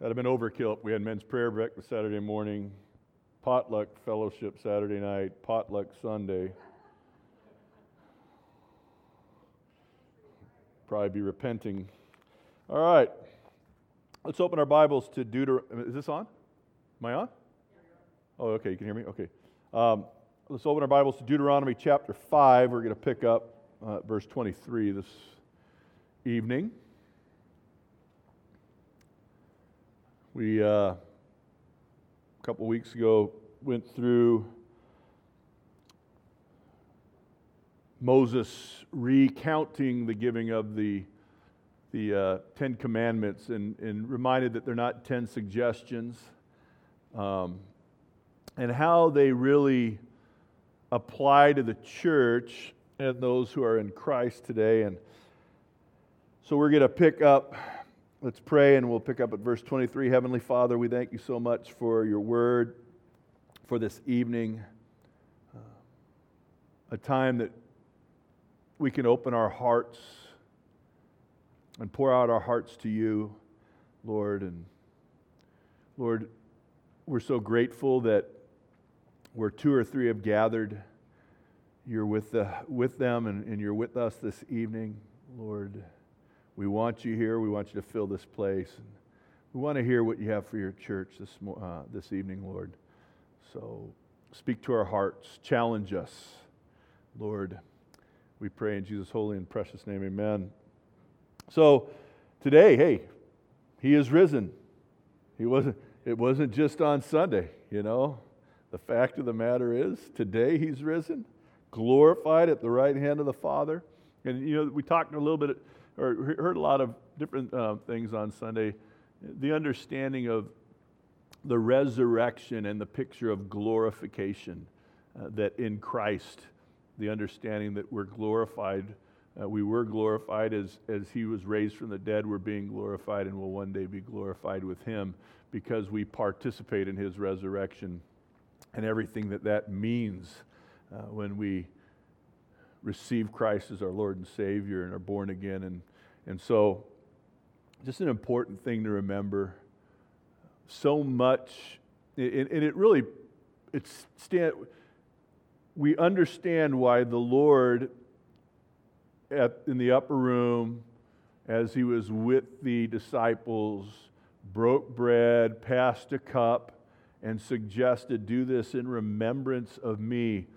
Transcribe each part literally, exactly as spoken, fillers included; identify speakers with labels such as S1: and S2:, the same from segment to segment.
S1: That'd have been overkill if we had men's prayer breakfast Saturday morning, potluck fellowship Saturday night, potluck Sunday. Probably be repenting. All right. Let's open our Bibles to Deuteronomy. Is this on? Am I on? Oh, okay. You can hear me? Okay. Um, let's open our Bibles to Deuteronomy chapter five. We're going to pick up uh, verse twenty-three this evening. We, uh, a couple weeks ago, went through Moses recounting the giving of the the uh, Ten Commandments and, and reminded that they're not ten suggestions, um, and how they really apply to the church and those who are in Christ today. And so we're going to pick up, let's pray, and we'll pick up at verse twenty-three. Heavenly Father, we thank you so much for your word, for this evening, uh, a time that we can open our hearts and pour out our hearts to you, Lord. And Lord, we're so grateful that where two or three have gathered, you're with the, with them and, and you're with us this evening, Lord. We want you here. We want you to fill this place. And we want to hear what you have for your church this uh, this evening, Lord. So speak to our hearts. Challenge us, Lord. We pray in Jesus' holy and precious name, amen. So today, hey, he is risen. He wasn't. It wasn't just on Sunday, you know. The fact of the matter is, today he's risen, glorified at the right hand of the Father. And you know, we talked a little bit, or heard a lot of different uh, things on Sunday. The understanding of the resurrection and the picture of glorification, uh, that in Christ, the understanding that we're glorified. Uh, we were glorified as, as he was raised from the dead. We're being glorified and will one day be glorified with him because we participate in his resurrection and everything that that means uh, when we receive Christ as our Lord and Savior and are born again. And, and so just an important thing to remember. So much, and, and it really, it's stand, we understand why the Lord At, in the upper room, as he was with the disciples, broke bread, passed a cup, and suggested, do this in remembrance of me,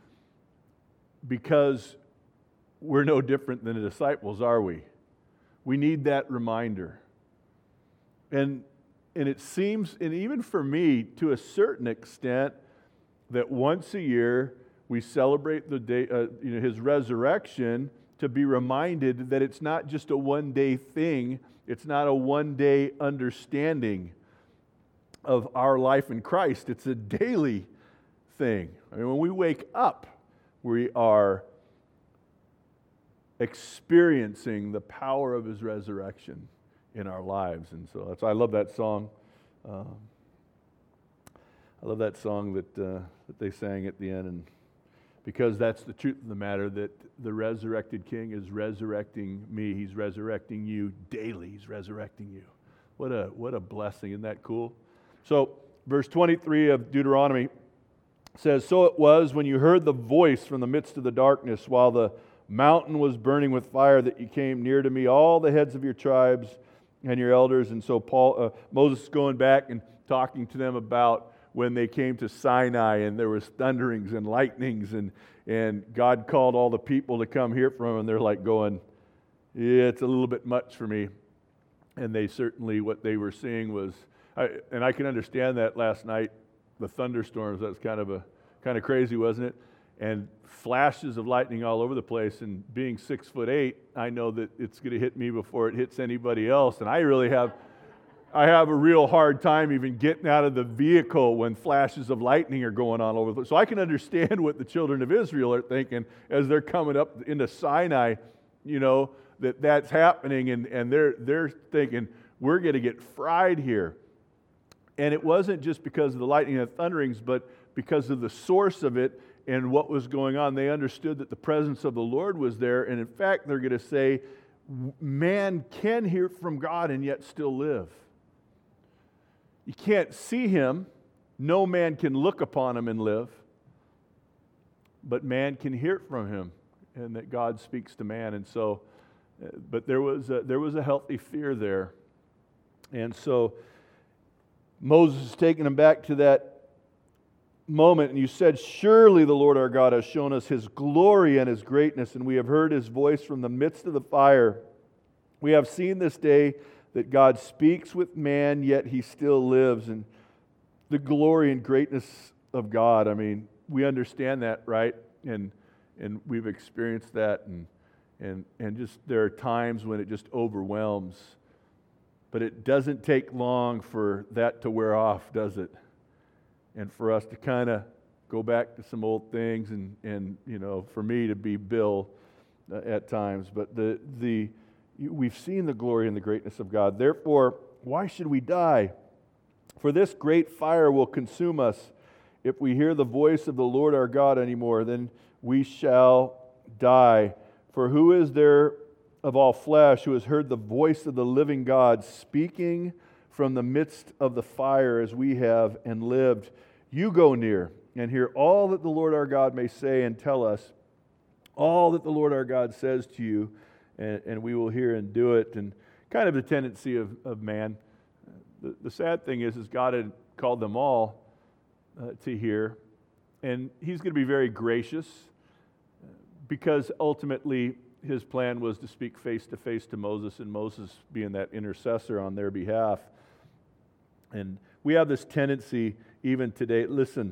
S1: because we're no different than the disciples, are we? We need that reminder. And, and it seems, and even for me, to a certain extent, that once a year we celebrate the day, uh, you know, his resurrection, to be reminded that it's not just a one-day thing, it's not a one-day understanding of our life in Christ. It's a daily thing. I mean, when we wake up, we are experiencing the power of his resurrection in our lives. And so that's why I love that song. Um, I love that song that uh, that they sang at the end, and because that's the truth of the matter, that the resurrected King is resurrecting me. He's resurrecting you daily. He's resurrecting you. What a what a blessing. Isn't that cool? So, verse twenty-three of Deuteronomy says, "So it was when you heard the voice from the midst of the darkness, while the mountain was burning with fire, that you came near to me, all the heads of your tribes and your elders." And so Paul, uh, Moses is going back and talking to them about when they came to Sinai and there was thunderings and lightnings, and, and God called all the people to come hear from him, and they're like going, yeah, it's a little bit much for me. And they certainly, what they were seeing was, I, and I can understand that last night, the thunderstorms, that's kind of a kind of crazy, wasn't it? And flashes of lightning all over the place, and being six foot eight, I know that it's going to hit me before it hits anybody else, and I really have I have a real hard time even getting out of the vehicle when flashes of lightning are going on all over the place. So I can understand what the children of Israel are thinking as they're coming up into Sinai, you know, that that's happening, and, and they're they're thinking, we're going to get fried here. And it wasn't just because of the lightning and the thunderings, but because of the source of it and what was going on. They understood that the presence of the Lord was there, and in fact, they're going to say, man can hear from God and yet still live. you can't see him. No man can look upon him and live. But man can hear from him, and that God speaks to man. And so, uh, but there was a, there was a healthy fear there. And so Moses is taking him back to that moment, and you said, surely the Lord our God has shown us his glory and his greatness, and we have heard his voice from the midst of the fire. We have seen this day that God speaks with man, yet he still lives. And the glory and greatness of God, I mean, we understand that, right? And and we've experienced that, and and and just there are times when it just overwhelms. But it doesn't take long for that to wear off, does it? And for us to kind of go back to some old things, and, and you know, for me to be Bill uh, at times. But the the we've seen the glory and the greatness of God. Therefore, why should we die? For this great fire will consume us. If we hear the voice of the Lord our God anymore, then we shall die. For who is there of all flesh who has heard the voice of the living God speaking from the midst of the fire as we have and lived? You go near and hear all that the Lord our God may say, and tell us all that the Lord our God says to you, and, and we will hear and do it. And kind of the tendency of, of man. The, the sad thing is, is God had called them all uh, to hear, and he's going to be very gracious, because ultimately his plan was to speak face to face to Moses, and Moses being that intercessor on their behalf. And we have this tendency even today. Listen,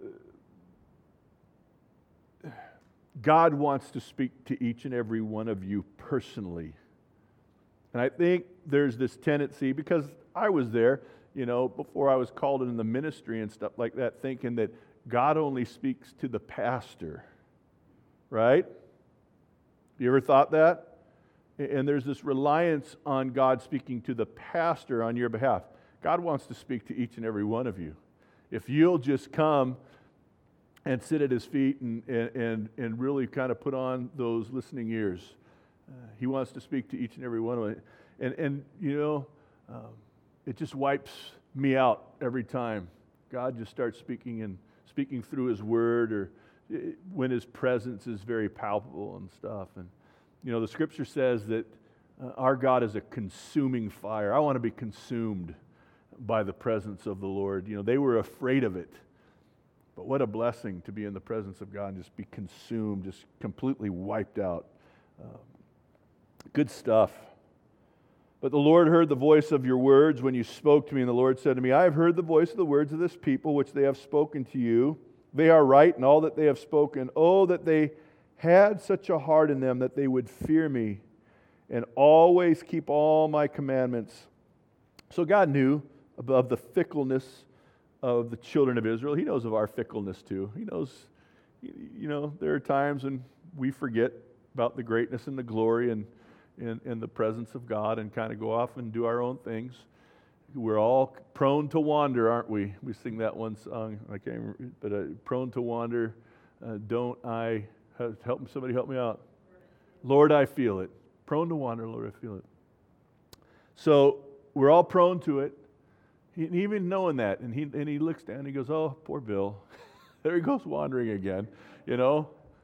S1: God wants to speak to each and every one of you personally. And I think there's this tendency, because I was there, you know, before I was called into the ministry and stuff like that, thinking that God only speaks to the pastor, right? You ever thought that? And there's this reliance on God speaking to the pastor on your behalf. God wants to speak to each and every one of you. If you'll just come and sit at his feet and, and, and really kind of put on those listening ears, uh, he wants to speak to each and every one of them. And, and you know, um, it just wipes me out every time. God just starts speaking and speaking through his word, or when his presence is very palpable and stuff. And, you know, the scripture says that uh, our God is a consuming fire. I want to be consumed by the presence of the Lord. You know, they were afraid of it. But what a blessing to be in the presence of God and just be consumed, just completely wiped out. Uh, good stuff. But the Lord heard the voice of your words when you spoke to me, and the Lord said to me, I have heard the voice of the words of this people which they have spoken to you. They are right in all that they have spoken. Oh, that they had such a heart in them that they would fear me and always keep all my commandments. So God knew of the fickleness of the children of Israel. He knows of our fickleness too. He knows, you know, there are times when we forget about the greatness and the glory and, and, and the presence of God and kind of go off and do our own things. We're all prone to wander, aren't we? We sing that one song, I can't remember, but uh, prone to wander. Uh, don't I, help somebody help me out. Lord, I feel it. Prone to wander, Lord, I feel it. So we're all prone to it. He, even knowing that, and he and he looks down and he goes, oh, poor Bill. There he goes wandering again, you know.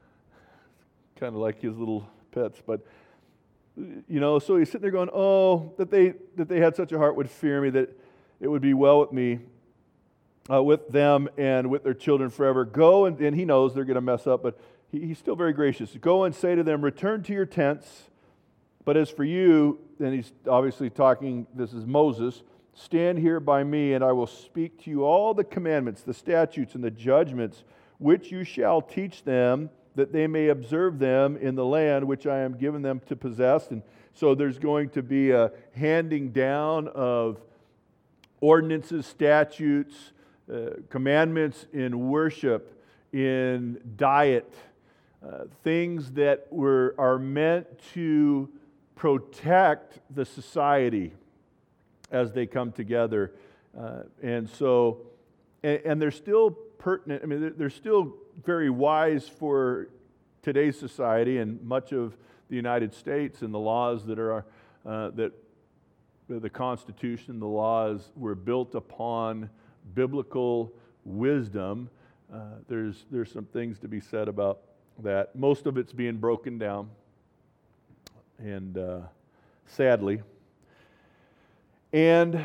S1: Kind of like his little pets, but you know, so he's sitting there going, oh, that they that they had such a heart would fear me, that it would be well with me, uh, with them and with their children forever. Go, and, and he knows they're going to mess up, but he, he's still very gracious. Go and say to them, return to your tents. But as for you, and he's obviously talking, this is Moses, stand here by me, and I will speak to you all the commandments, the statutes, and the judgments, which you shall teach them, that they may observe them in the land which I am giving them to possess. And so there's going to be a handing down of ordinances, statutes, uh, commandments in worship, in diet, uh, things that were are meant to protect the society as they come together. Uh, and so, and, and they're still pertinent. I mean, they're, they're still very wise for today's society and much of the United States and the laws that are uh, that the, the Constitution, the laws were built upon biblical wisdom. Uh, there's, there's some things to be said about that. Most of it's being broken down, and uh, sadly. And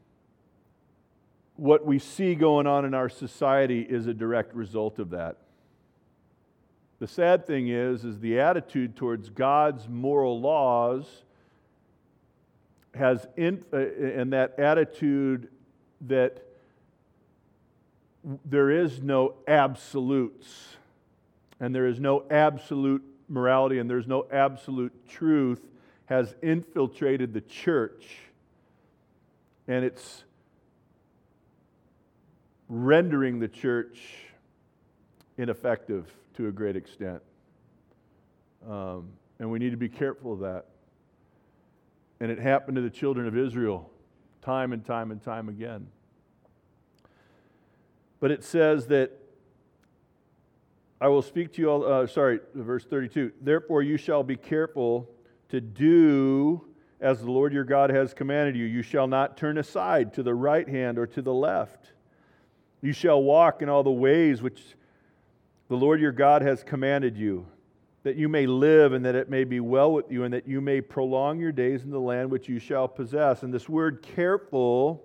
S1: what we see going on in our society is a direct result of that. The sad thing is, is the attitude towards God's moral laws has, in, uh, and that attitude that there is no absolutes, and there is no absolute morality, and there's no absolute truth, has infiltrated the church, and it's rendering the church ineffective to a great extent. Um, and we need to be careful of that. And it happened to the children of Israel time and time and time again. But it says that, I will speak to you all, uh, sorry, verse thirty-two, therefore you shall be careful to do as the Lord your God has commanded you. You shall not turn aside to the right hand or to the left. You shall walk in all the ways which the Lord your God has commanded you, that you may live and that it may be well with you, and that you may prolong your days in the land which you shall possess. And this word careful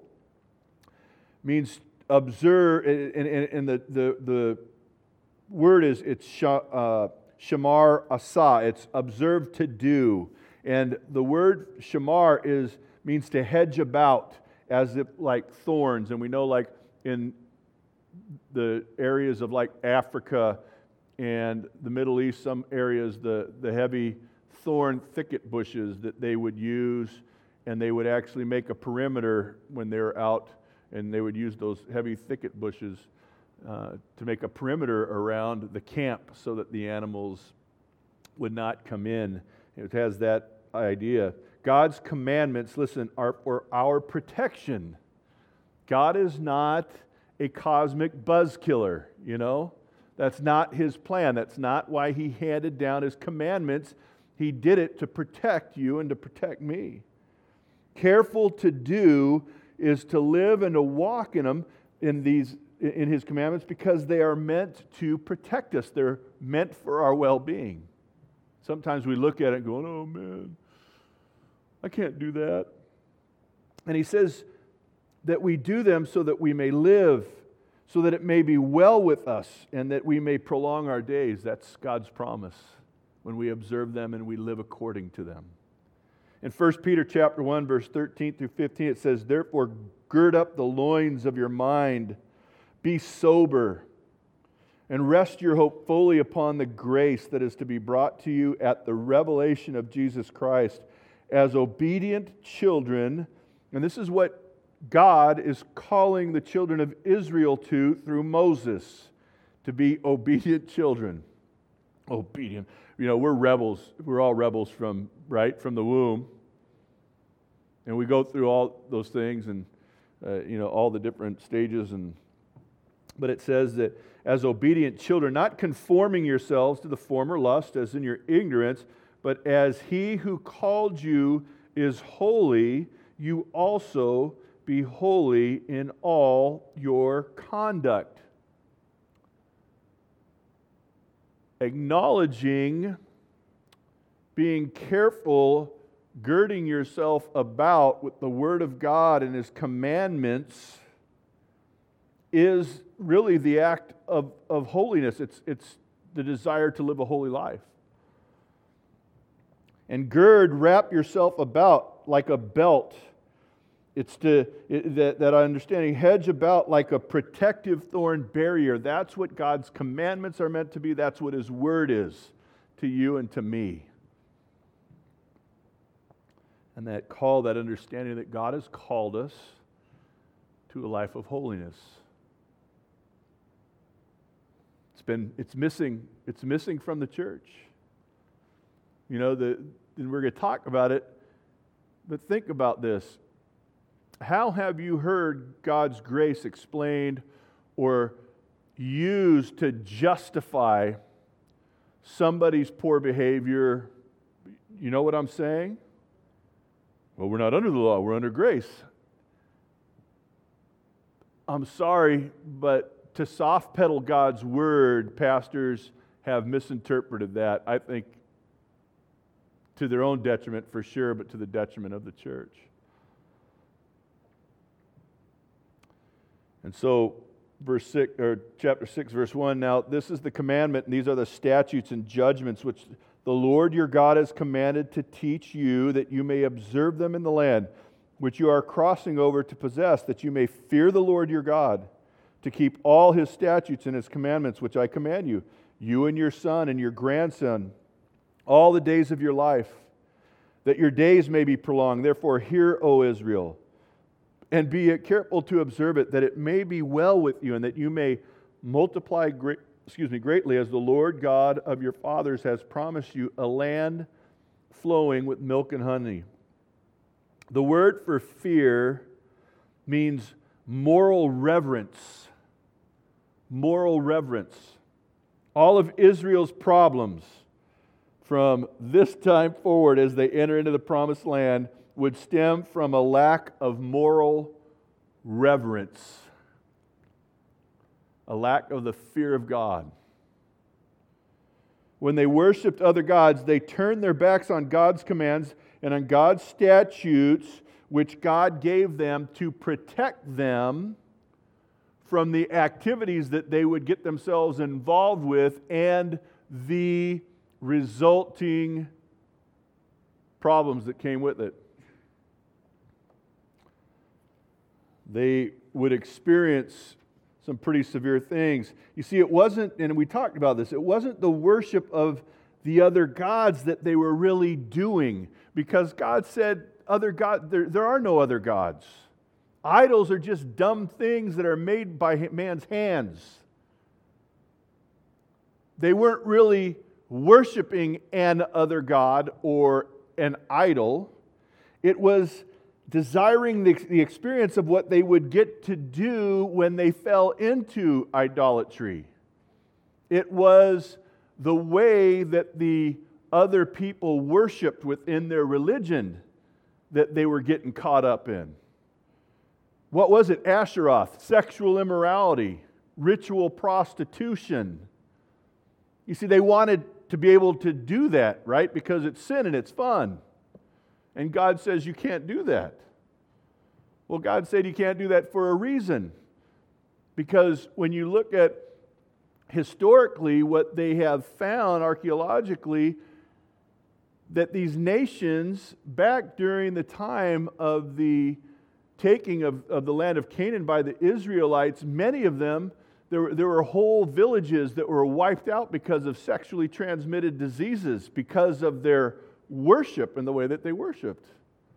S1: means observe, and, and, and the, the, the word is, it's uh, shamar asa, it's observe to do. And the word shamar is, means to hedge about, as if like thorns. And we know like in the areas of like Africa and the Middle East, some areas, the, the heavy thorn thicket bushes that they would use, and they would actually make a perimeter when they were out, and they would use those heavy thicket bushes uh, to make a perimeter around the camp so that the animals would not come in. It has that idea. God's commandments, listen, are for our protection. God is not a cosmic buzz killer, you know? That's not His plan. That's not why He handed down His commandments. He did it to protect you and to protect me. Careful to do is to live and to walk in them, in these, in His commandments, because they are meant to protect us. They're meant for our well-being. Sometimes we look at it and go, oh man, I can't do that. And He says that we do them so that we may live, so that it may be well with us, and that we may prolong our days. That's God's promise when we observe them and we live according to them. In First Peter chapter one, verse thirteen through fifteen, it says, therefore gird up the loins of your mind, be sober, and rest your hope fully upon the grace that is to be brought to you at the revelation of Jesus Christ. As obedient children, and this is what God is calling the children of Israel to through Moses, to be obedient children. Obedient. You know, we're rebels. We're all rebels from, right, from the womb. And we go through all those things and, uh, you know, all the different stages. And But it says that as obedient children, not conforming yourselves to the former lust as in your ignorance, but as He who called you is holy, you also be holy in all your conduct. Acknowledging, being careful, girding yourself about with the Word of God and His commandments is really the act of, of holiness. It's, it's the desire to live a holy life. And gird, wrap yourself about like a belt. It's to it, that, that understanding, hedge about like a protective thorn barrier. That's what God's commandments are meant to be. That's what His Word is to you and to me. And that call, that understanding that God has called us to a life of holiness. It's been, it's missing, it's missing from the church. You know, the, and we're going to talk about it, but think about this. How have you heard God's grace explained or used to justify somebody's poor behavior? You know what I'm saying? Well, we're not under the law, we're under grace. I'm sorry, but to soft pedal God's word, pastors have misinterpreted that, I think, to their own detriment for sure, but to the detriment of the church. And so, verse six, or chapter six, verse one, now this is the commandment, and these are the statutes and judgments which the Lord your God has commanded to teach you, that you may observe them in the land which you are crossing over to possess, that you may fear the Lord your God, to keep all His statutes and His commandments which I command you, you and your son and your grandson, all the days of your life, that your days may be prolonged. Therefore hear, O Israel, and be careful to observe it, that it may be well with you, and that you may multiply great, excuse me, greatly, as the Lord God of your fathers has promised you, a land flowing with milk and honey. The word for fear means moral reverence. Moral reverence. All of Israel's problems from this time forward as they enter into the promised land would stem from a lack of moral reverence. A lack of the fear of God. When they worshiped other gods, they turned their backs on God's commands and on God's statutes, which God gave them to protect them from the activities that they would get themselves involved with and the resulting problems that came with it. They would experience some pretty severe things. You see, it wasn't, and we talked about this, it wasn't the worship of the other gods that they were really doing, because God said, "Other God, there, there are no other gods. Idols are just dumb things that are made by man's hands." They weren't really worshiping an other god or an idol. It was desiring the, the experience of what they would get to do when they fell into idolatry. It was the way that the other people worshiped within their religion that they were getting caught up in. What was it? Asheroth, sexual immorality, ritual prostitution. You see, they wanted to be able to do that, right? Because it's sin and it's fun. And God says you can't do that. Well, God said you can't do that for a reason. Because when you look at historically what they have found archaeologically, that these nations back during the time of the taking of, of the land of Canaan by the Israelites, many of them, there were, there were whole villages that were wiped out because of sexually transmitted diseases, because of their worship and the way that they worshiped.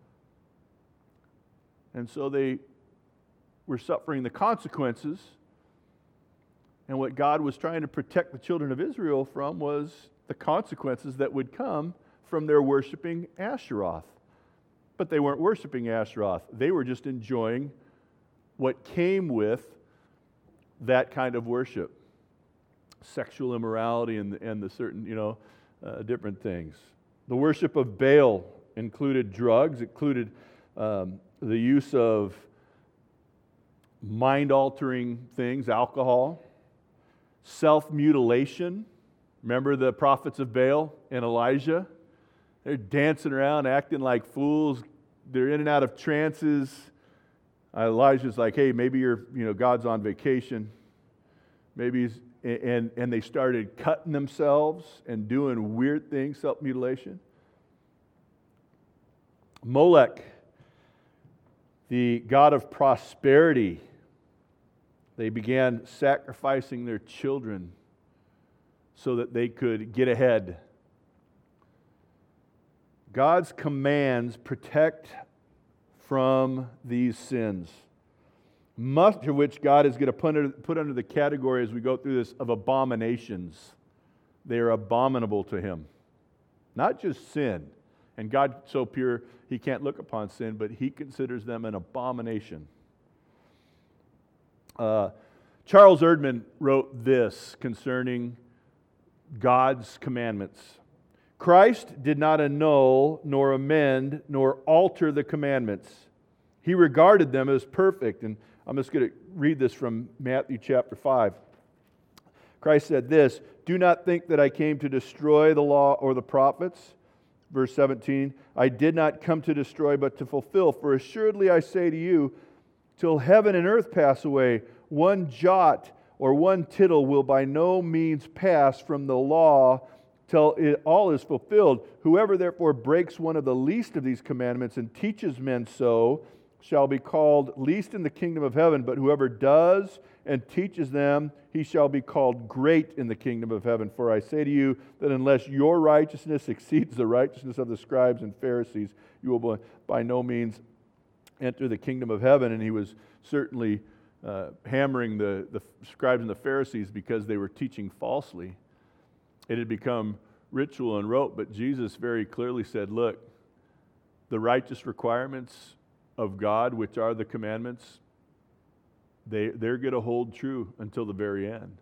S1: And so they were suffering the consequences. And what God was trying to protect the children of Israel from was the consequences that would come from their worshiping Asheroth. But they weren't worshiping Asheroth. They were just enjoying what came with that kind of worship. Sexual immorality and, and the certain, you know, uh, different things. The worship of Baal included drugs, included um, the use of mind-altering things, alcohol, self-mutilation. Remember the prophets of Baal and Elijah? They're dancing around, acting like fools. They're in and out of trances. Elijah's like, hey, maybe you're, you know, God's on vacation. Maybe he's, and, and they started cutting themselves and doing weird things, self-mutilation. Molech, the god of prosperity, they began sacrificing their children so that they could get ahead. God's commands protect from these sins, much of which God is going to put under, put under the category as we go through this of abominations. They are abominable to Him. Not just sin. And God so pure, He can't look upon sin, but He considers them an abomination. Uh, Charles Erdman wrote this concerning God's commandments. Christ did not annul, nor amend, nor alter the commandments. He regarded them as perfect. And I'm just going to read this from Matthew chapter five. Christ said this, "Do not think that I came to destroy the law or the prophets." Verse seventeen, "I did not come to destroy, but to fulfill. For assuredly I say to you, till heaven and earth pass away, one jot or one tittle will by no means pass from the law till it all is fulfilled. Whoever therefore breaks one of the least of these commandments and teaches men so shall be called least in the kingdom of heaven. But whoever does and teaches them, he shall be called great in the kingdom of heaven. For I say to you that unless your righteousness exceeds the righteousness of the scribes and Pharisees, you will by no means enter the kingdom of heaven." And he was certainly uh, hammering the, the scribes and the Pharisees because they were teaching falsely. It had become ritual and rote, but Jesus very clearly said, look, the righteous requirements of God, which are the commandments, they, they're going to hold true until the very end.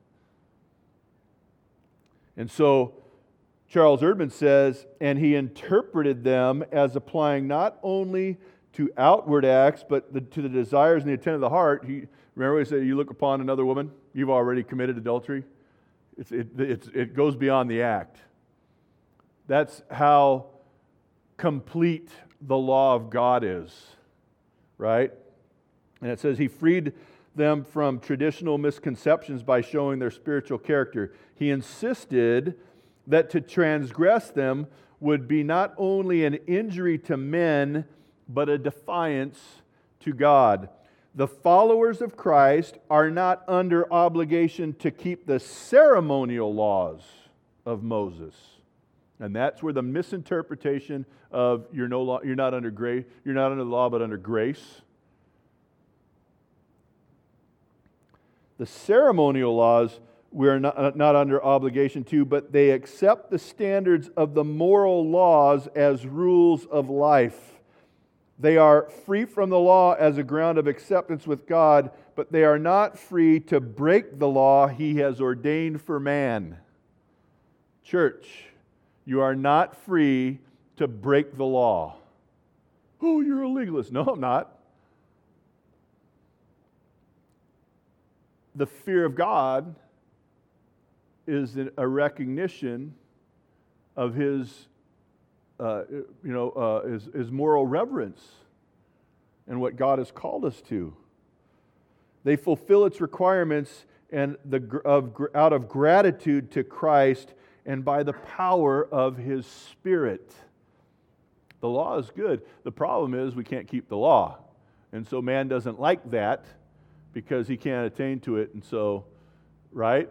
S1: And so Charles Erdman says, and he interpreted them as applying not only to outward acts, but the, to the desires and the intent of the heart. He, remember he said, you look upon another woman, you've already committed adultery. It's, it, it's, it goes beyond the act. That's how complete the law of God is, right? And it says he freed them from traditional misconceptions by showing their spiritual character. He insisted that to transgress them would be not only an injury to men, but a defiance to God. The followers of Christ are not under obligation to keep the ceremonial laws of Moses. And that's where the misinterpretation of you're no law, you're not under grace, you're not under the law but under grace. The ceremonial laws we are not, not under obligation to, but they accept the standards of the moral laws as rules of life. They are free from the law as a ground of acceptance with God, but they are not free to break the law He has ordained for man. Church, you are not free to break the law. Oh, you're a legalist. No, I'm not. The fear of God is a recognition of His Uh, you know, uh, is, is moral reverence and what God has called us to. They fulfill its requirements and the of out of gratitude to Christ and by the power of His Spirit. The law is good. The problem is we can't keep the law, and so man doesn't like that because he can't attain to it, and so, right?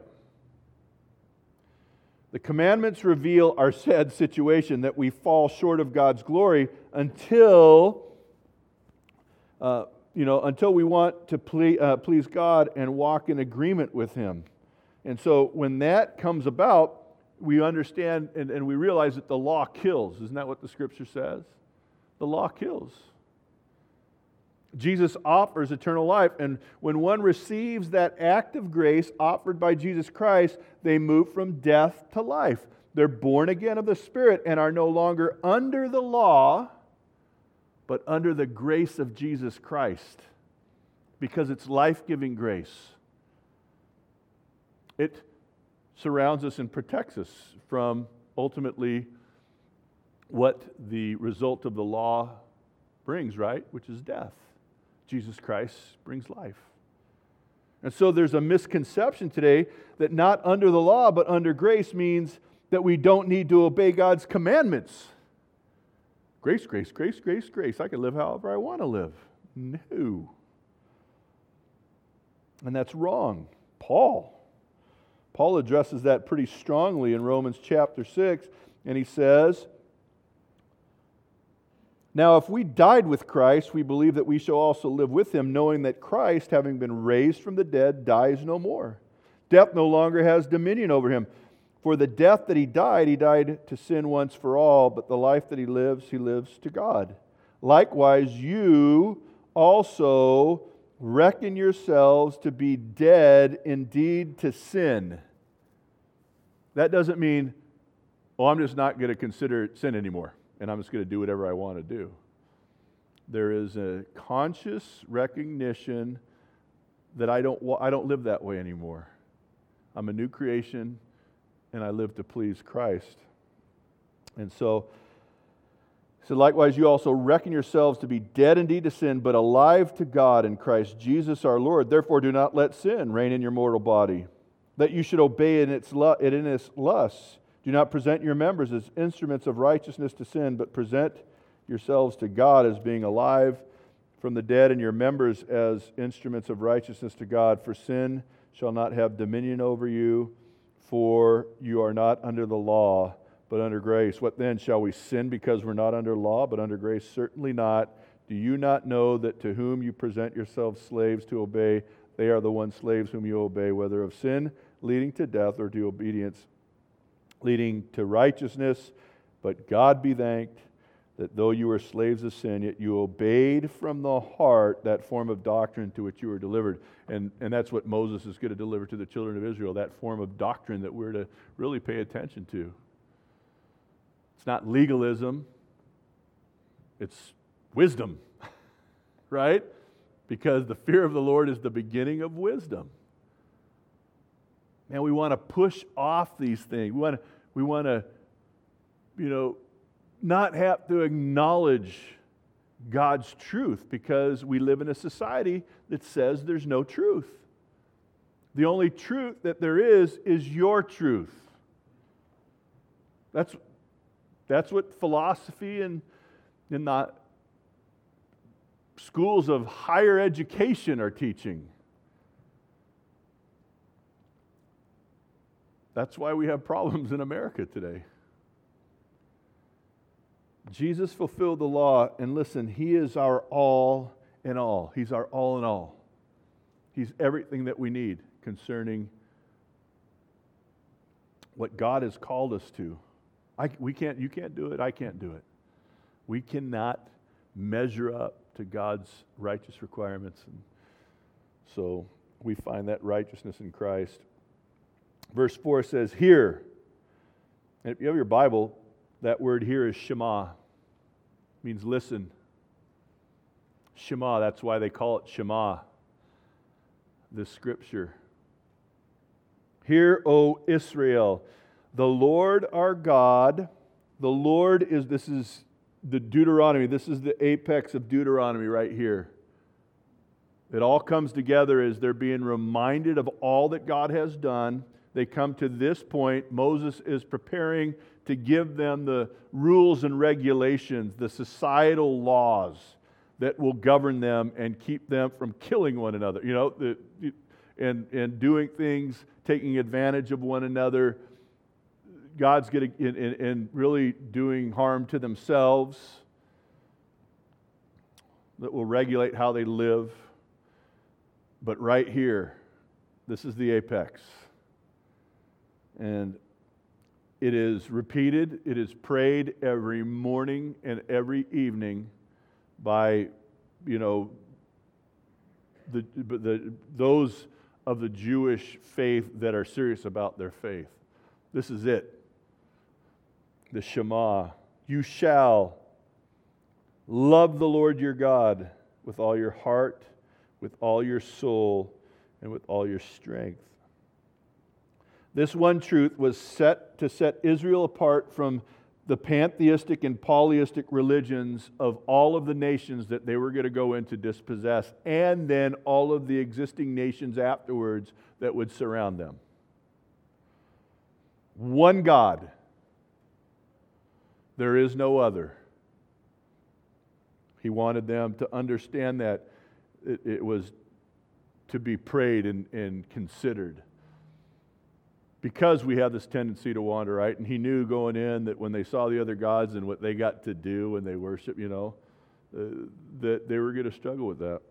S1: The commandments reveal our sad situation that we fall short of God's glory until, uh, you know, until we want to ple- uh, please God and walk in agreement with Him. And so when that comes about, we understand and, and we realize that the law kills. Isn't that what the Scripture says? The law kills. Jesus offers eternal life, and when one receives that act of grace offered by Jesus Christ, they move from death to life. They're born again of the Spirit and are no longer under the law, but under the grace of Jesus Christ, because it's life-giving grace. It surrounds us and protects us from ultimately what the result of the law brings, right? Which is death. Jesus Christ brings life. And so there's a misconception today that not under the law but under grace means that we don't need to obey God's commandments. Grace, grace, grace, grace, grace. I can live however I want to live. No. And that's wrong. Paul. Paul addresses that pretty strongly in Romans chapter six, and he says, "Now, if we died with Christ, we believe that we shall also live with Him, knowing that Christ, having been raised from the dead, dies no more. Death no longer has dominion over Him. For the death that He died, He died to sin once for all, but the life that He lives, He lives to God. Likewise, you also reckon yourselves to be dead indeed to sin." That doesn't mean oh, I'm just not going to consider sin anymore, and I'm just going to do whatever I want to do. There is a conscious recognition that I don't, I don't live that way anymore. I'm a new creation, and I live to please Christ. And so, so likewise, you also reckon yourselves to be dead indeed to sin, but alive to God in Christ Jesus our Lord. Therefore, do not let sin reign in your mortal body, that you should obey in its, lu- it in its lusts. Do not present your members as instruments of righteousness to sin, but present yourselves to God as being alive from the dead, and your members as instruments of righteousness to God. For sin shall not have dominion over you, for you are not under the law, but under grace. What then? Shall we sin because we're not under law, but under grace? Certainly not. Do you not know that to whom you present yourselves slaves to obey, they are the one slaves whom you obey, whether of sin leading to death or to obedience leading to righteousness? But God be thanked that though you were slaves of sin, yet you obeyed from the heart that form of doctrine to which you were delivered. And, and that's what Moses is going to deliver to the children of Israel, that form of doctrine that we're to really pay attention to. It's not legalism, it's wisdom, right? Because the fear of the Lord is the beginning of wisdom. Man, we want to push off these things. We want to, we want to, you know, not have to acknowledge God's truth because we live in a society that says there's no truth. The only truth that there is is your truth. That's, that's what philosophy and in the schools of higher education are teaching. That's why we have problems in America today. Jesus fulfilled the law, and listen, He is our all in all. He's our all in all. He's everything that we need concerning what God has called us to. I, we can't, you can't do it, I can't do it. We cannot measure up to God's righteous requirements. And so we find that righteousness in Christ. Verse four says, "Hear." And if you have your Bible, that word here is Shema. It means listen. Shema, that's why they call it Shema, this scripture. "Hear, O Israel, the Lord our God, the Lord is," this is the Deuteronomy, this is the apex of Deuteronomy right here. It all comes together as they're being reminded of all that God has done. They come to this point. Moses is preparing to give them the rules and regulations, the societal laws that will govern them and keep them from killing one another. You know, the, and, and doing things, taking advantage of one another. God's getting and, and really doing harm to themselves that will regulate how they live. But right here, this is the apex. And it is repeated, it is prayed every morning and every evening by, you know, the, the those of the Jewish faith that are serious about their faith. This is it. The Shema. "You shall love the Lord your God with all your heart, with all your soul, and with all your strength." This one truth was set to set Israel apart from the pantheistic and polyistic religions of all of the nations that they were going to go in to dispossess, and then all of the existing nations afterwards that would surround them. One God. There is no other. He wanted them to understand that it, it was to be prayed and, and considered. Because we have this tendency to wander, right? And he knew going in that when they saw the other gods and what they got to do when they worship, you know, uh, that they were going to struggle with that.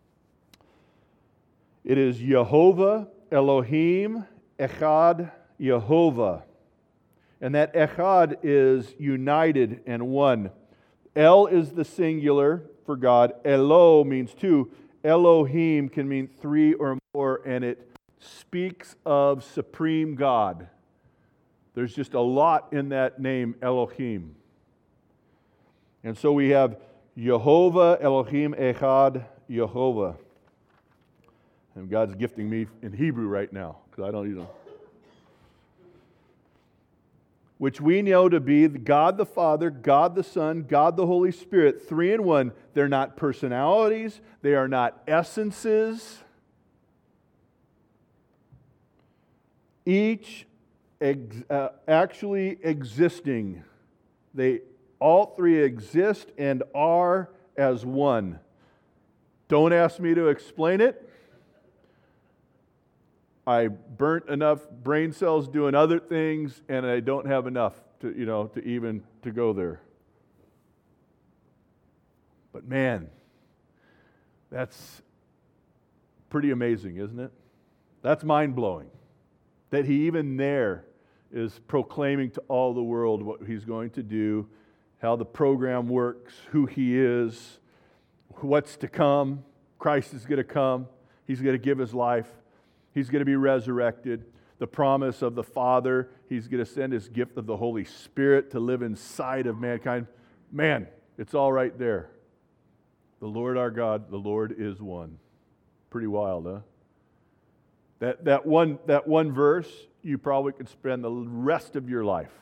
S1: It is Yehovah, Elohim, Echad, Yehovah. And that Echad is united and one. El is the singular for God. Elo means two. Elohim can mean three or more, and it speaks of supreme God. There's just a lot in that name, Elohim. And so we have Yehovah, Elohim, Echad, Yehovah. And God's gifting me in Hebrew right now, because I don't even know. Which we know to be God the Father, God the Son, God the Holy Spirit, three in one. They're not personalities. They are not essences. Each ex- uh, actually existing. They all three exist and are as one. Don't ask me to explain it. I burnt enough brain cells doing other things, and I don't have enough to, you know, to even to go there. But man, that's pretty amazing, isn't it? That's mind-blowing. That He even there is proclaiming to all the world what He's going to do, how the program works, who He is, what's to come. Christ is going to come. He's going to give His life. He's going to be resurrected. The promise of the Father, He's going to send His gift of the Holy Spirit to live inside of mankind. Man, it's all right there. The Lord our God, the Lord is one. Pretty wild, huh? That, that, one, that one verse, you probably could spend the rest of your life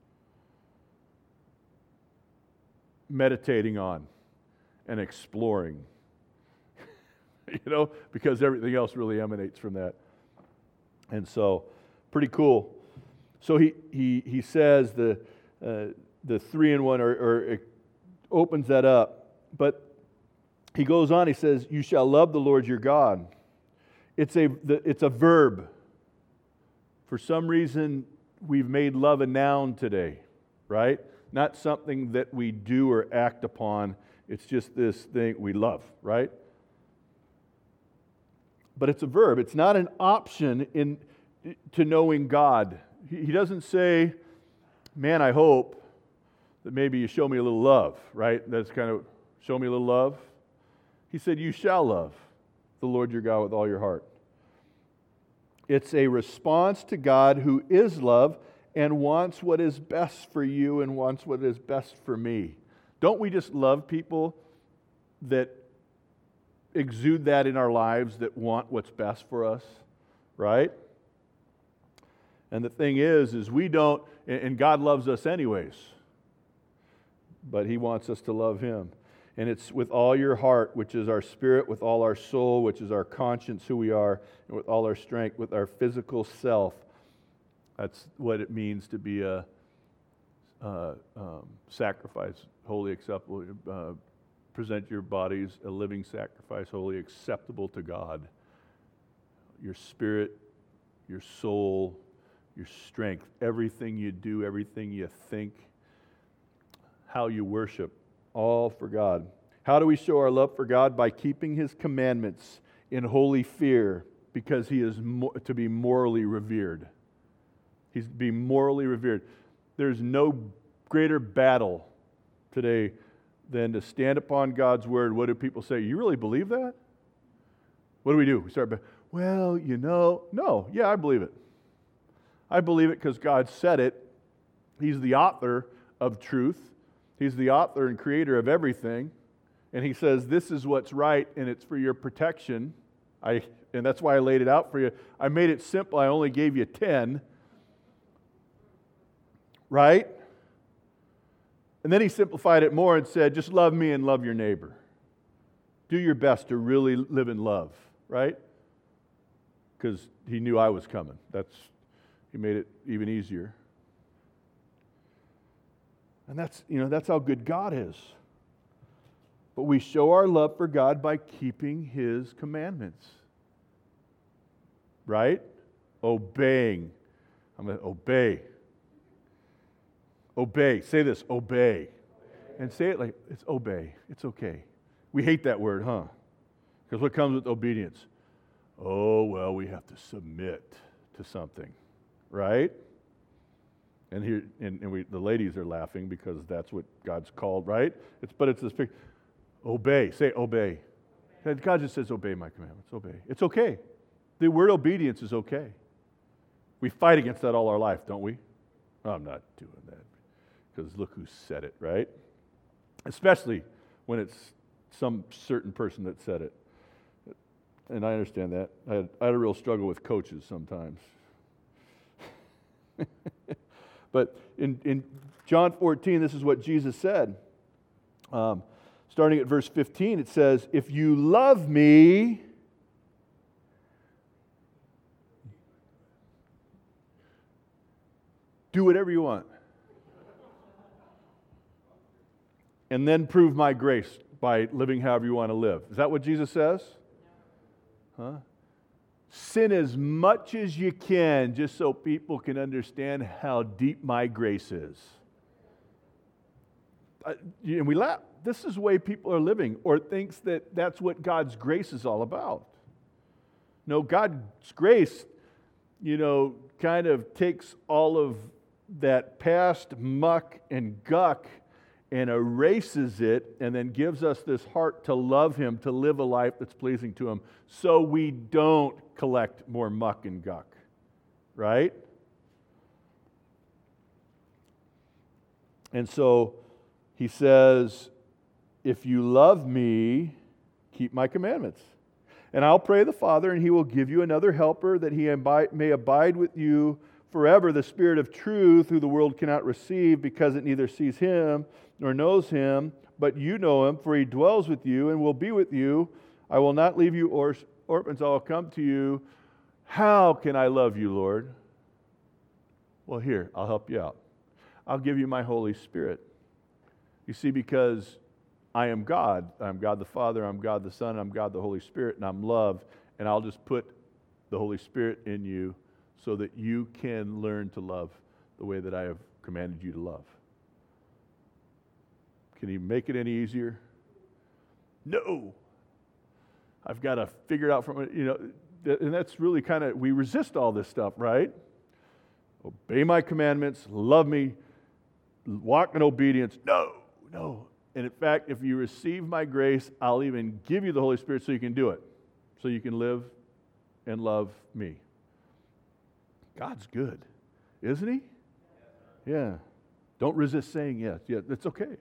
S1: meditating on and exploring. You know, because everything else really emanates from that. And so, pretty cool. So he he he says the uh, the three in one, or, or it opens that up. But he goes on. He says, "You shall love the Lord your God." It's a the, it's a verb. For some reason, we've made love a noun today, right? Not something that we do or act upon. It's just this thing we love, right? But it's a verb. It's not an option in to knowing God. He doesn't say, man, I hope that maybe you show me a little love, right? That's kind of, show me a little love. He said, you shall love the Lord your God with all your heart. It's a response to God who is love and wants what is best for you and wants what is best for me. Don't we just love people that exude that in our lives, that want what's best for us, right? And the thing is, is we don't, and God loves us anyways, but He wants us to love Him. And it's with all your heart, which is our spirit, with all our soul, which is our conscience, who we are, and with all our strength, with our physical self. That's what it means to be a uh, um, sacrifice, wholly acceptable, uh, present your bodies a living sacrifice, wholly acceptable to God. Your spirit, your soul, your strength, everything you do, everything you think, how you worship, all for God. How do we show our love for God? By keeping His commandments in holy fear, because He is mo- to be morally revered. He's to be morally revered. There's no greater battle today than to stand upon God's word. What do people say? You really believe that? What do we do? We start, well, you know, no, yeah, I believe it. I believe it because God said it. He's the author of truth. He's the author and creator of everything. And He says, this is what's right, and it's for your protection. I, and that's why I laid it out for you. I made it simple. I only gave you ten. Right? And then He simplified it more and said, just love me and love your neighbor. Do your best to really live in love, right? Because He knew I was coming. That's He made it even easier. And that's, you know, that's how good God is. But we show our love for God by keeping His commandments. Right? Obeying. I'm going to obey. Obey. Say this, obey. And say it like, it's obey. It's okay. We hate that word, huh? Because what comes with obedience? Oh, well, we have to submit to something, right? And here, and, and we, the ladies are laughing because that's what God's called, right? It's, but it's this big, obey. Say obey. God just says, obey my commandments. Obey. It's okay. The word obedience is okay. We fight against that all our life, don't we? I'm not doing that. Because look who said it, right? Especially when it's some certain person that said it. And I understand that. I had, I had a real struggle with coaches sometimes. But in, in John fourteen, this is what Jesus said. Um, starting at verse fifteen, it says, if you love me, do whatever you want. And then prove my grace by living however you want to live. Is that what Jesus says? Huh? Sin as much as you can just so people can understand how deep my grace is. Uh, and we laugh. This is the way people are living, or thinks that that's what God's grace is all about. No, God's grace, you know, kind of takes all of that past muck and guck and erases it, and then gives us this heart to love Him, to live a life that's pleasing to Him, so we don't collect more muck and guck. Right? And so He says, if you love me, keep my commandments. And I'll pray the Father, and He will give you another helper, that He may abide with you forever, the Spirit of truth, who the world cannot receive, because it neither sees Him nor knows Him, but you know Him, for He dwells with you and will be with you. I will not leave you or orphans, I will come to you. How can I love you, Lord? Well, here, I'll help you out. I'll give you my Holy Spirit. You see, because I am God. I'm God the Father, I'm God the Son, I'm God the Holy Spirit, and I'm love, and I'll just put the Holy Spirit in you so that you can learn to love the way that I have commanded you to love. Can He make it any easier? No. I've got to figure it out from, you know, and that's really kind of, we resist all this stuff, right? Obey my commandments, love me, walk in obedience. No, no. And in fact, if you receive my grace, I'll even give you the Holy Spirit so you can do it, so you can live and love me. God's good, isn't He? Yeah. Don't resist saying yes. Yeah, that's okay.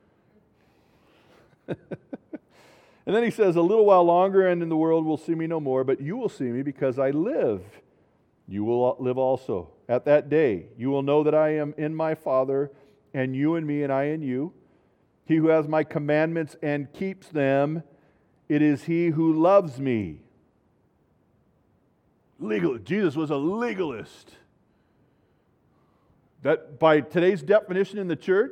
S1: And then He says, a little while longer, and in the world will see me no more, but you will see me because I live. You will live also. At that day, you will know that I am in my Father, and you in me, and I in you. He who has my commandments and keeps them, it is he who loves me. Legal. Jesus was a legalist. That, by today's definition in the church,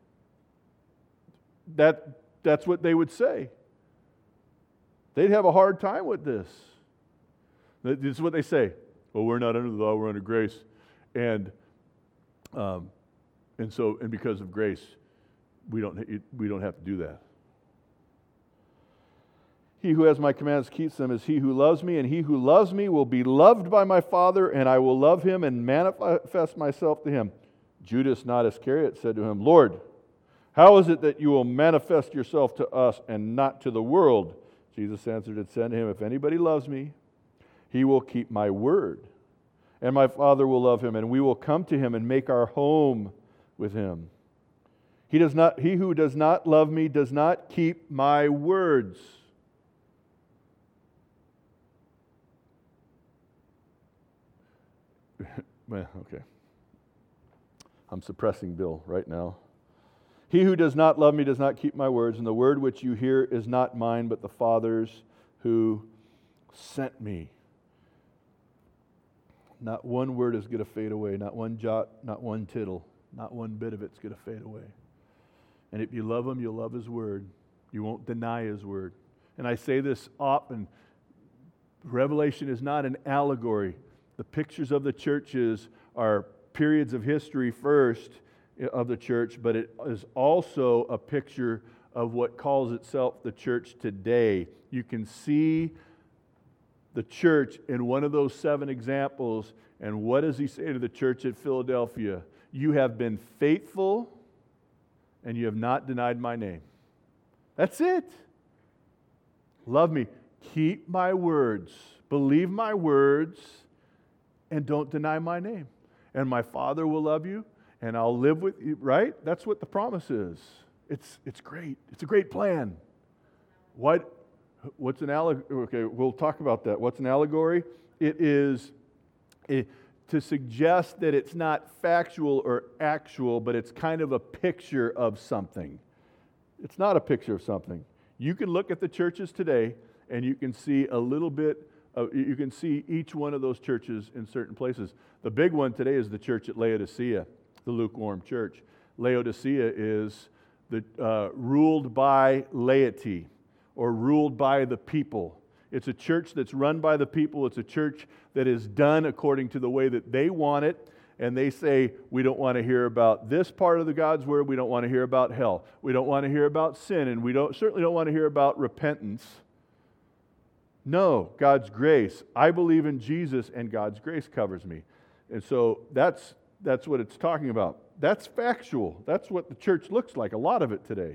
S1: that, that's what they would say. They'd have a hard time with this. This is what they say. Well, we're not under the law, we're under grace. And um, and so, and because of grace, we don't, we don't have to do that. He who has my commands keeps them is he who loves me, and he who loves me will be loved by my Father, and I will love him and manifest myself to him. Judas, not Iscariot, said to him, Lord, how is it that you will manifest yourself to us and not to the world? Jesus answered and said to him, if anybody loves me, he will keep my word, and my Father will love him, and we will come to him and make our home with him. He does not, he who does not love me does not keep my words. Well, okay. I'm suppressing Bill right now. He who does not love me does not keep my words, and the word which you hear is not mine, but the Father's who sent me. Not one word is going to fade away, not one jot, not one tittle, not one bit of it's going to fade away. And if you love him, you'll love his word. You won't deny his word. And I say this often, Revelation is not an allegory. The pictures of the churches are periods of history first of the church, but it is also a picture of what calls itself the church today. You can see the church in one of those seven examples, and what does he say to the church at Philadelphia? You have been faithful, and you have not denied my name. That's it. Love me. Keep my words. Believe my words, and don't deny my name. And my Father will love you, and I'll live with you, right? That's what the promise is. It's, it's great. It's a great plan. What, what's an allegory? Okay, we'll talk about that. What's an allegory? It is a, to suggest that it's not factual or actual, but it's kind of a picture of something. It's not a picture of something. You can look at the churches today, and you can see a little bit of, you can see each one of those churches in certain places. The big one today is the church at Laodicea, the lukewarm church. Laodicea is the uh, ruled by laity, or ruled by the people. It's a church that's run by the people. It's a church that is done according to the way that they want it. And they say, we don't want to hear about this part of the God's Word. We don't want to hear about hell. We don't want to hear about sin. And we don't certainly don't want to hear about repentance. No, God's grace. I believe in Jesus, and God's grace covers me. And so that's that's what it's talking about. That's factual. That's what the church looks like, a lot of it today.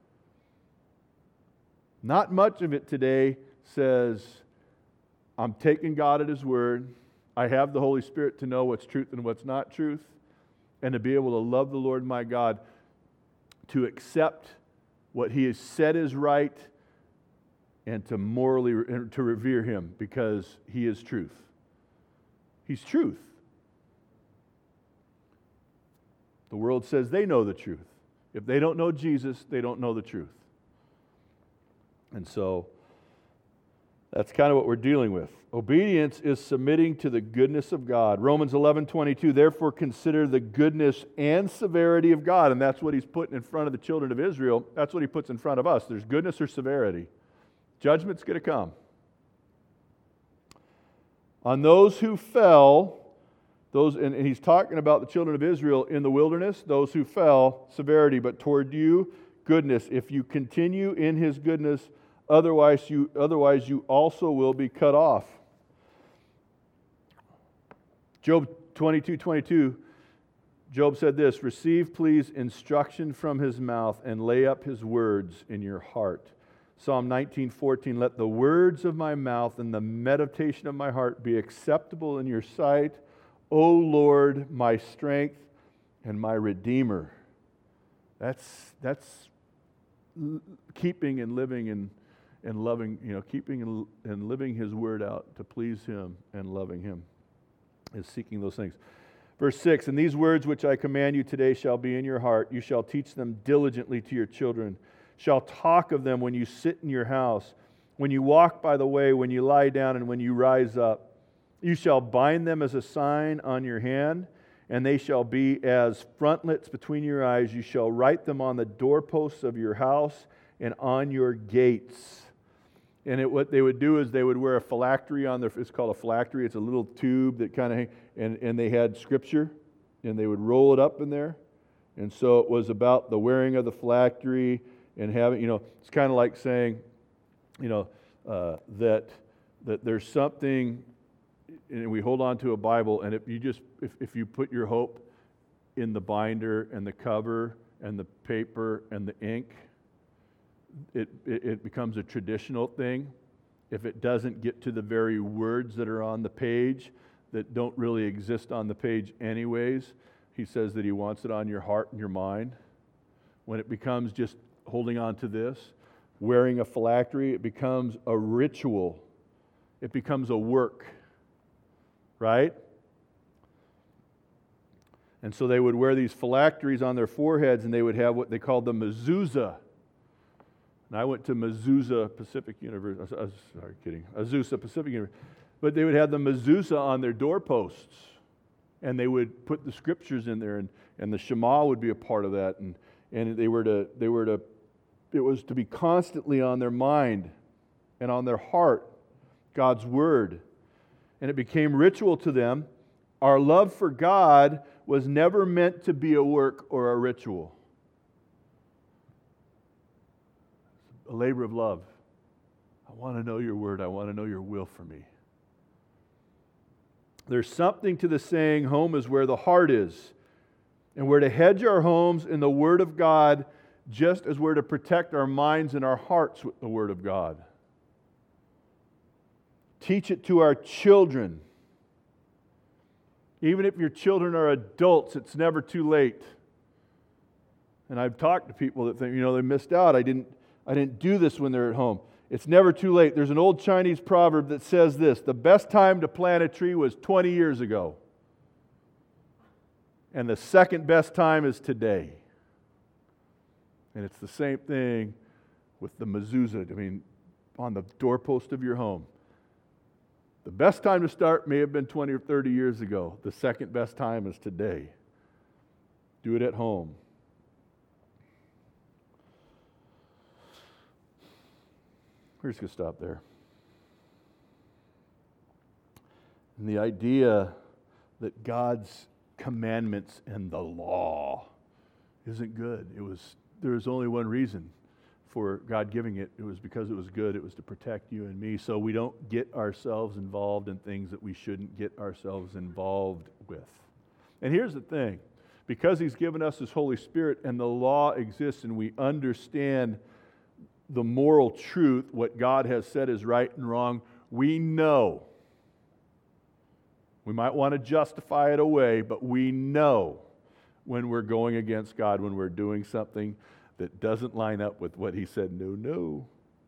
S1: Not much of it today says, I'm taking God at His Word. I have the Holy Spirit to know what's truth and what's not truth, and to be able to love the Lord my God, to accept what He has said is right, and to morally, to revere Him because He is truth. He's truth. The world says they know the truth. If they don't know Jesus, they don't know the truth. And so, that's kind of what we're dealing with. Obedience is submitting to the goodness of God. Romans eleven twenty-two, therefore consider the goodness and severity of God. And that's what He's putting in front of the children of Israel. That's what He puts in front of us. There's goodness or severity. Judgment's going to come. On those who fell, those, and, and He's talking about the children of Israel in the wilderness, those who fell, severity, but toward you, goodness. If you continue in His goodness, Otherwise you, otherwise you also will be cut off. Job twenty-two twenty-two, Job said this, receive please instruction from His mouth and lay up His words in your heart. Psalm nineteen fourteen, let the words of my mouth and the meditation of my heart be acceptable in your sight, O Lord, my strength and my Redeemer. That's, that's keeping and living in and loving, you know, keeping and, and living His word out to please Him and loving Him is seeking those things. Verse six, and these words which I command you today shall be in your heart. You shall teach them diligently to your children. Shall talk of them when you sit in your house, when you walk by the way, when you lie down, and when you rise up. You shall bind them as a sign on your hand, and they shall be as frontlets between your eyes. You shall write them on the doorposts of your house and on your gates. And it, what they would do is they would wear a phylactery on their, it's called a phylactery, it's a little tube that kind of, and, and they had scripture, and they would roll it up in there. And so it was about the wearing of the phylactery and having, you know, it's kind of like saying, you know, uh, that that there's something, and we hold on to a Bible, and if you just, if, if you put your hope in the binder and the cover and the paper and the ink, It, it it becomes a traditional thing. If it doesn't get to the very words that are on the page that don't really exist on the page anyways, He says that He wants it on your heart and your mind. When it becomes just holding on to this, wearing a phylactery, it becomes a ritual. It becomes a work, right? And so they would wear these phylacteries on their foreheads, and they would have what they called the mezuzah. And I went to Azusa Pacific University. Uh, sorry, kidding. Azusa Pacific University. But they would have the mezuzah on their doorposts. And they would put the scriptures in there, and, and the Shema would be a part of that. And, and they were to, they were to, it was to be constantly on their mind and on their heart, God's Word. And it became ritual to them. Our love for God was never meant to be a work or a ritual. A labor of love. I want to know your word. I want to know your will for me. There's something to the saying, home is where the heart is. And we're to hedge our homes in the Word of God just as we're to protect our minds and our hearts with the Word of God. Teach it to our children. Even if your children are adults, it's never too late. And I've talked to people that think, you know, they missed out. I didn't, I didn't do this when they're at home. It's never too late. There's an old Chinese proverb that says this: the best time to plant a tree was twenty years ago. And the second best time is today. And it's the same thing with the mezuzah. I mean, on the doorpost of your home. The best time to start may have been twenty or thirty years ago. The second best time is today. Do it at home. We're just going to stop there. And the idea that God's commandments and the law isn't good. It was, there was only one reason for God giving it. It was because it was good. It was to protect you and me, so we don't get ourselves involved in things that we shouldn't get ourselves involved with. And here's the thing. Because He's given us His Holy Spirit and the law exists and we understand the moral truth, what God has said is right and wrong, we know. We might want to justify it away, but we know when we're going against God, when we're doing something that doesn't line up with what He said. No, no.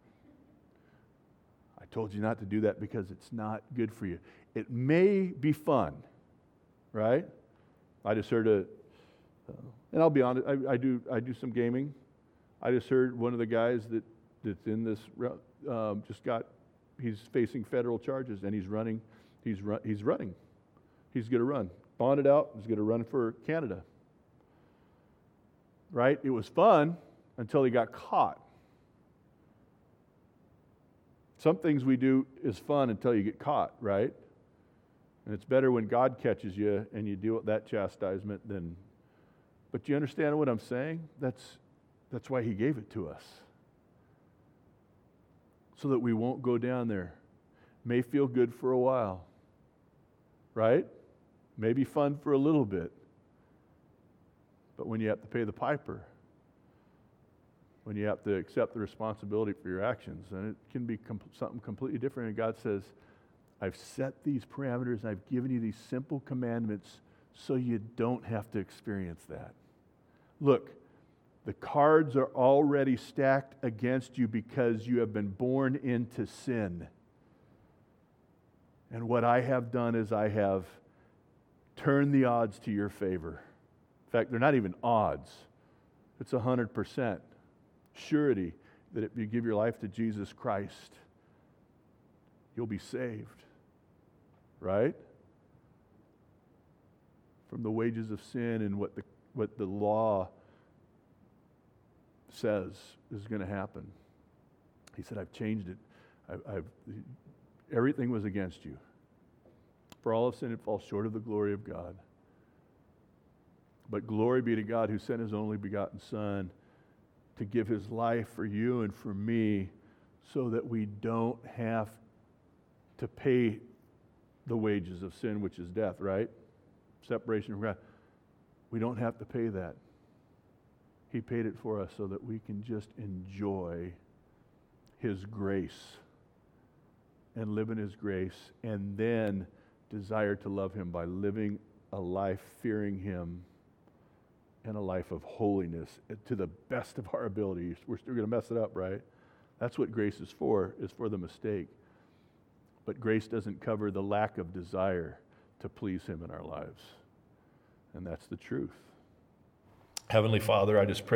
S1: I told you not to do that because it's not good for you. It may be fun, right? I just heard a, uh, and I'll be honest, I, I do I do some gaming. I just heard one of the guys that, that's in this um, just got, he's facing federal charges and he's running, he's run, he's running. He's going to run. Bonded out, he's going to run for Canada. Right? It was fun until he got caught. Some things we do is fun until you get caught, right? And it's better when God catches you and you deal with that chastisement than, but do you understand what I'm saying? That's That's why He gave it to us. So that we won't go down there. May feel good for a while. Right? May be fun for a little bit. But when you have to pay the piper, when you have to accept the responsibility for your actions, then it can be com- something completely different. And God says, I've set these parameters and I've given you these simple commandments so you don't have to experience that. Look, the cards are already stacked against you because you have been born into sin. And what I have done is I have turned the odds to your favor. In fact, they're not even odds. It's one hundred percent surety that if you give your life to Jesus Christ, you'll be saved. Right? From the wages of sin and what the what the law says is going to happen. He said, I've changed it. I, I've everything was against you. For all of sin, it falls short of the glory of God. But glory be to God who sent His only begotten Son to give His life for you and for me so that we don't have to pay the wages of sin, which is death, right? Separation from God. We don't have to pay that. He paid it for us so that we can just enjoy His grace and live in His grace and then desire to love Him by living a life fearing Him and a life of holiness to the best of our abilities. We're still going to mess it up, right? That's what grace is for, is for the mistake. But grace doesn't cover the lack of desire to please Him in our lives. And that's the truth. Heavenly Father, I just pray